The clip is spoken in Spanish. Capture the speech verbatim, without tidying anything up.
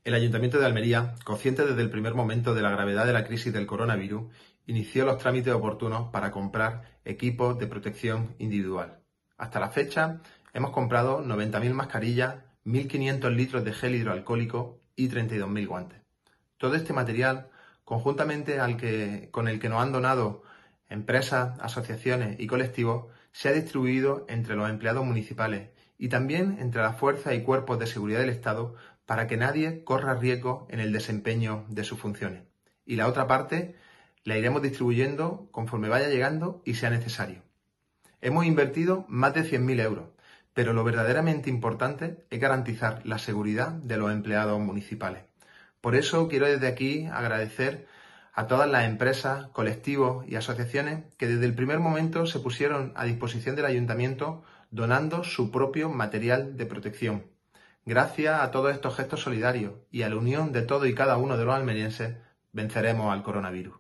El Ayuntamiento de Almería, consciente desde el primer momento de la gravedad de la crisis del coronavirus, inició los trámites oportunos para comprar equipos de protección individual. Hasta la fecha, hemos comprado noventa mil mascarillas, mil quinientos litros de gel hidroalcohólico y treinta y dos mil guantes. Todo este material, conjuntamente al que, con el que nos han donado empresas, asociaciones y colectivos, se ha distribuido entre los empleados municipales y también entre las fuerzas y cuerpos de seguridad del Estado para que nadie corra riesgo en el desempeño de sus funciones. Y la otra parte la iremos distribuyendo conforme vaya llegando y sea necesario. Hemos invertido más de cien mil euros, pero lo verdaderamente importante es garantizar la seguridad de los empleados municipales. Por eso quiero desde aquí agradecer a todas las empresas, colectivos y asociaciones que desde el primer momento se pusieron a disposición del Ayuntamiento donando su propio material de protección. Gracias a todos estos gestos solidarios y a la unión de todos y cada uno de los almerienses, venceremos al coronavirus.